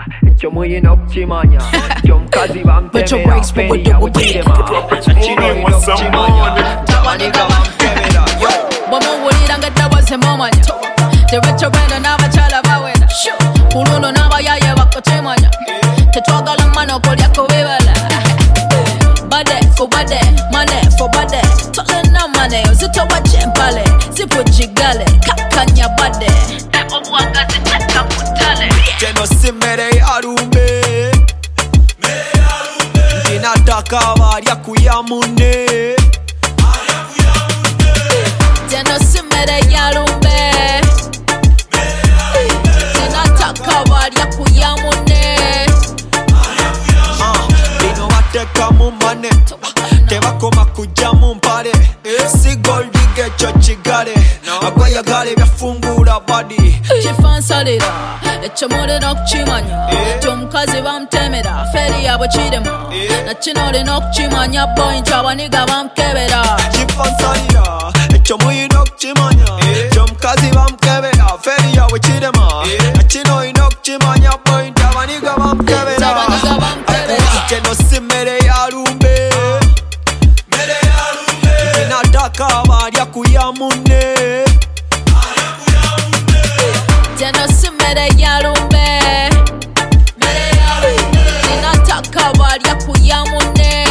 ekyo muyina okukimanya ky'omukazi bamukebera feri yabukirema kino olina okukimanya tabaniga bamukebera bw'omuwulira ng'eddoboozi mumanya tewekyobenda n'abakyala bawera ku luno n'abayaye bakukimanya tetwagala mmana okulya ku bibala bade for bade mane for bade tolena mane ozitowa kyempale zipujigale kakanya bade obwagazi teka kutale keno si mmere yalumbe ndinataka abalya kuya munne keno si mmere yalumbe ndinataka abalya kuya munne bino bateka mu mane tebakoma kujja mu mpale si goldi gekyo kigale agwayagala ebyafungula badi kifansalira ekyo mulina okukimanya ky'omukazi bamutemera feri yabwe kirema nakino olina okukimanya point abaniga bamukebera kifansalira ekyo muyina okukimanya ky'omukazi bamukebera feri yabwe kirema nakino olina okukimanya point abaniga bamukebera keno si mmere yalumbe nataka abalya kuya munne keno si mmere yalumbe ninataka abalya kuya munne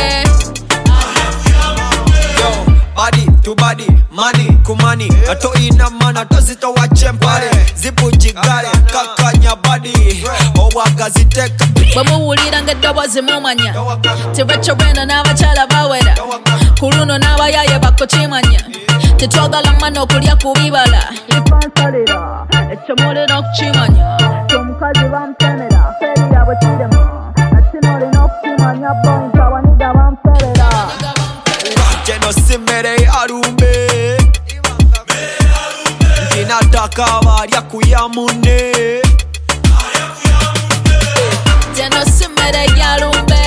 badi tu badi mani kumani atoyina mana tozitowa kyempale zipujigale kakanya badi obwagazi teka bwemuwulira ng'eddoboozi mumanya tewekyobenda n'abakyala bawera ku luno n'abayaye bakukimanya tetwagala mmana okulya ku bibala ifansalira ekyo mulina okukimanya ky'omukazi bamutemera feri yabwe kirema nakino olina okukimanya point abaniga bamukebera keno si mmere yalumbe ndinataka abalya kuya munne keno si mmere yalumbe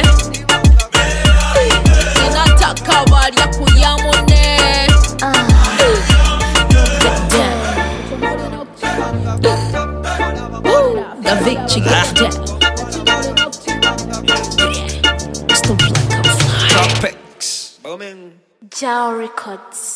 ninataka abalya kuya munne Gavichi get down. It's the black and fly. Tropics. Booming. Jao Records.